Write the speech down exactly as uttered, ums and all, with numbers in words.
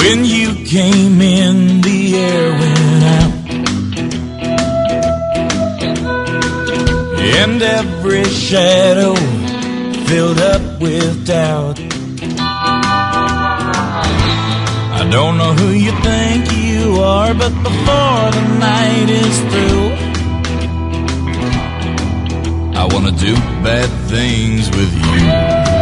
When you came in, the air went out, and every shadow filled up with doubt. I don't know who you think you are, but before the night is through, I wanna do bad things with you.